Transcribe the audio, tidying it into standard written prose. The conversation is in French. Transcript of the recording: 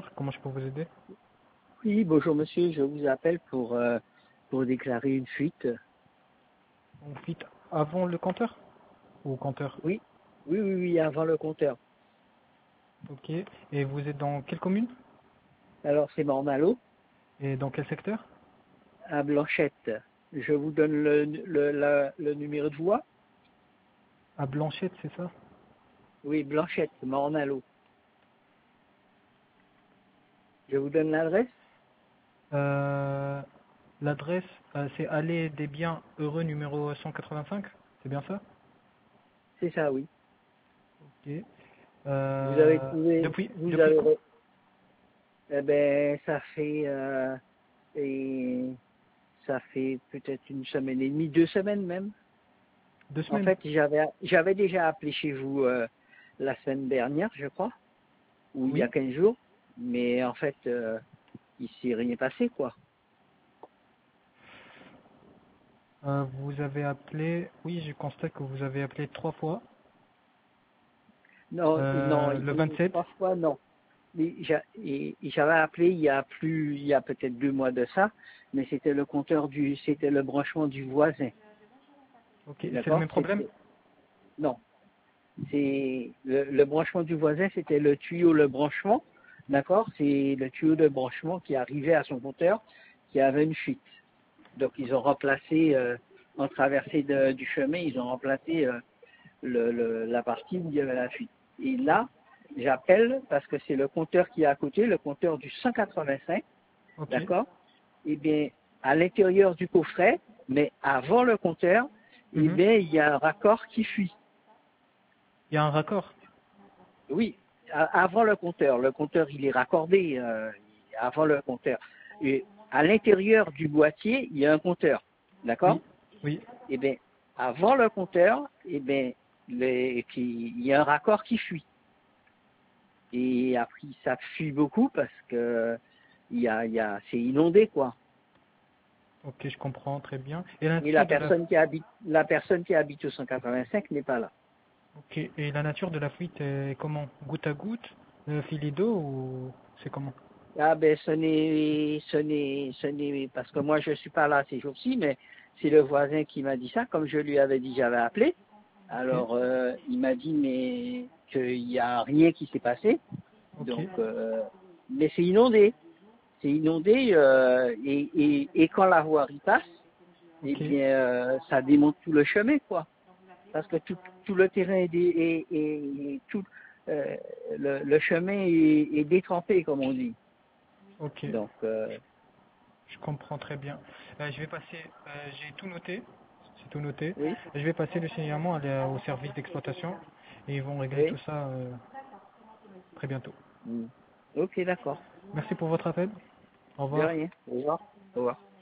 bonjour, comment je peux vous aider? Oui, bonjour monsieur, je vous appelle pour déclarer une fuite. On fit avant le compteur ou au compteur? Oui, oui, avant le compteur. Ok. Et vous êtes dans quelle commune? Alors c'est Mornalo, Et dans quel secteur? à Blanchette. Je vous donne le numéro de voie. À Blanchette, c'est ça? Oui, Blanchette, Mornalo. Je vous donne l'adresse. Euh, L'adresse, c'est Allée des Biens Heureux numéro 185, c'est bien ça? C'est ça, oui. Ok. Vous avez trouvé, Depuis quand? eh ben, et ça fait peut-être une semaine et demie, 2 semaines même. Deux En semaines? fait, j'avais déjà appelé chez vous la semaine dernière, je crois, ou il y a Oui. 15 jours, mais en fait, il s'est rien passé, quoi. Vous avez appelé, oui, je constate que vous avez appelé 3 fois. Non, non, Le 27. 3 fois, non. Mais j'avais appelé il y a peut-être 2 mois de ça, mais c'était le branchement du voisin, Ok, c'est le d'accord? même problème? Non, c'est le branchement du voisin, c'était le branchement, d'accord? C'est le tuyau de branchement qui arrivait à son compteur, qui avait une fuite. Donc ils ont remplacé, en traversée du chemin, ils ont remplacé la partie où il y avait la fuite. Et là, j'appelle parce que c'est le compteur qui est à côté, le compteur du 185, Ok. d'accord? Eh bien, à l'intérieur du coffret, mais avant le compteur, eh Mhm. bien, il y a un raccord qui fuit. Il y a un raccord. Oui, avant le compteur. Le compteur, il est raccordé avant le compteur. Et à l'intérieur du boîtier, il y a un compteur, d'accord? Oui, oui. Eh bien, avant le compteur, eh bien, il y a un raccord qui fuit. Et après, ça fuit beaucoup parce que c'est inondé, quoi. Ok, je comprends très bien. Et Et la personne qui habite au 185 n'est pas là. ok. Et la nature de la fuite est comment? Goutte à goutte, filet d'eau ou c'est comment? Ah ben, parce que moi je suis pas là ces jours-ci, mais c'est le voisin qui m'a dit ça, comme je lui avais dit, j'avais appelé. Ok, Alors, il m'a dit, mais qu'il n'y a rien qui s'est passé. ok, Donc, mais c'est inondé. C'est inondé, et quand la voirie passe, eh ok, bien, ça démonte tout le chemin, quoi. Parce que tout le terrain tout le chemin est détrempé, comme on dit. ok. Donc, Je comprends très bien. Je vais passer, j'ai tout noté, c'est tout noté. oui, Je vais passer le signalement au service d'exploitation et ils vont régler tout oui. ça très bientôt. Mm. Ok, d'accord. Merci pour votre appel. Au De revoir. rien. Au revoir. Au revoir.